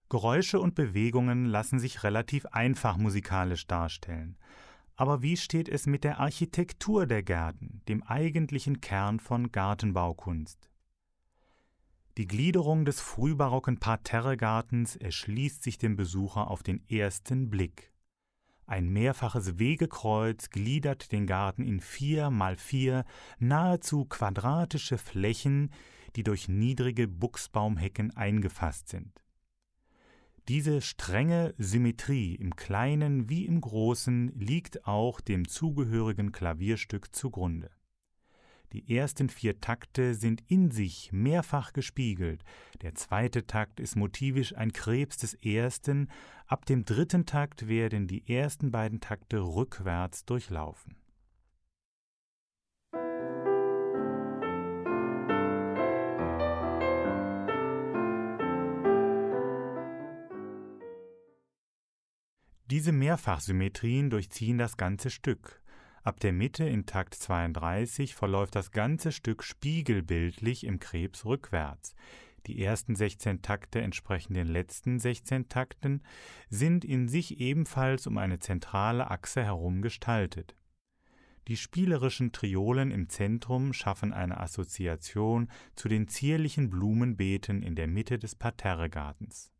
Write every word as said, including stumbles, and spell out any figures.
Geräusche und Bewegungen lassen sich relativ einfach musikalisch darstellen. Aber wie steht es mit der Architektur der Gärten, dem eigentlichen Kern von Gartenbaukunst? Die Gliederung des frühbarocken Parterregartens erschließt sich dem Besucher auf den ersten Blick. Ein mehrfaches Wegekreuz gliedert den Garten in vier mal vier nahezu quadratische Flächen, die durch niedrige Buchsbaumhecken eingefasst sind. Diese strenge Symmetrie im Kleinen wie im Großen liegt auch dem zugehörigen Klavierstück zugrunde. Die ersten vier Takte sind in sich mehrfach gespiegelt, der zweite Takt ist motivisch ein Krebs des ersten, ab dem dritten Takt werden die ersten beiden Takte rückwärts durchlaufen. Diese Mehrfachsymmetrien durchziehen das ganze Stück. Ab der Mitte in Takt zweiunddreißig verläuft das ganze Stück spiegelbildlich im Krebs rückwärts. Die ersten sechzehn Takte entsprechen den letzten sechzehn Takten, sind in sich ebenfalls um eine zentrale Achse herum gestaltet. Die spielerischen Triolen im Zentrum schaffen eine Assoziation zu den zierlichen Blumenbeeten in der Mitte des Parterregartens.